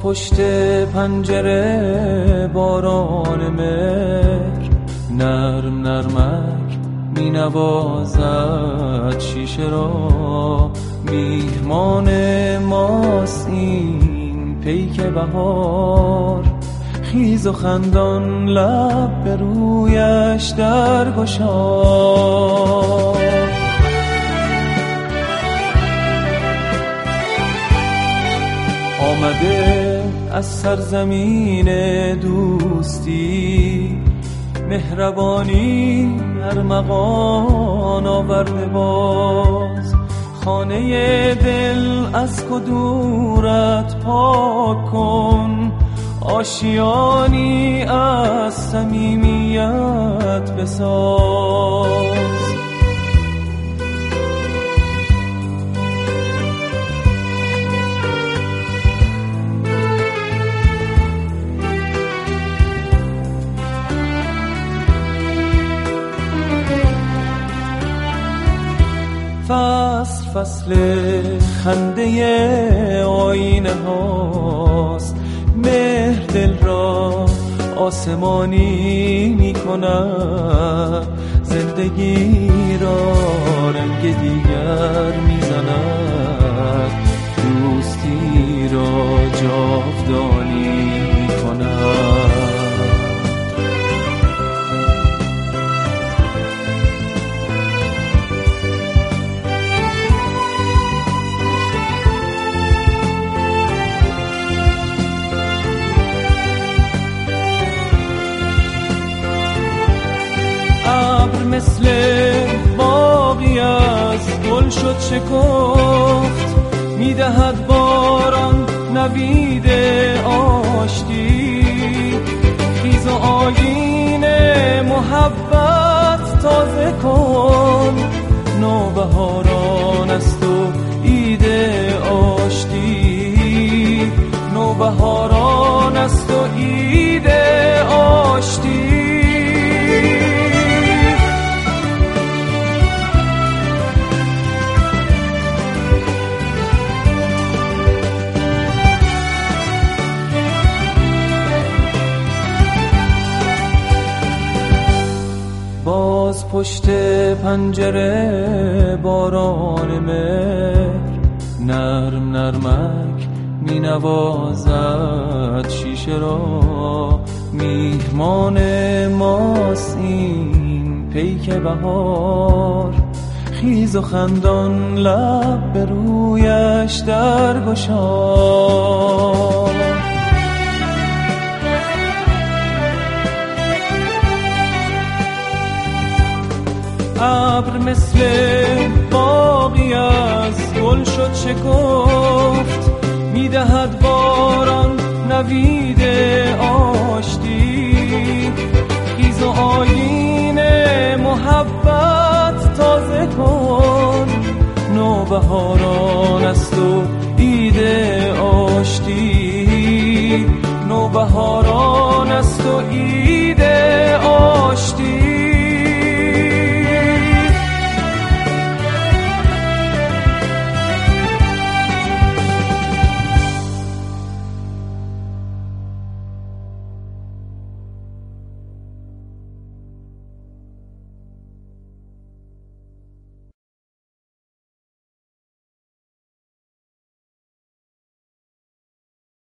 پشت پنجره باران مهر نرم نرمک می نوازد شیشه را. میهمان ماست این پیک بهار، خیز و خندان لب به رویش درگشا. آمده از سرزمین دوستی، مهربانی ارمغان آورده باز. خانه دل از کدورت پاک کن، آشیانی از صمیمیت بساز. فصل فصل خنده آینه هاست، مهر دل را آسمانی می کند. زندگی را رنگ دیگر می زند، دوستی را جاودانی می کند. مثل باغی از گل شد شکفت، میدهد باران نوید آشتی. خیز و آیین محبت تازه کن، نوبهاران است و عید آشتی. نوبهاران است و عید آشتی. باز پشت پنجره باران مهر نرم نرمک می نوازد شیشه را. میهمان ماست این پیک بهار، خیز و خندان لب به رویش درگشا. ابر مثل باغی از گل شد شکفت، میدهد باران نوید آشتی. خیز و آیین محبت تازه کن، نوبهاران است و عید آشتی. نوبهاران است و عید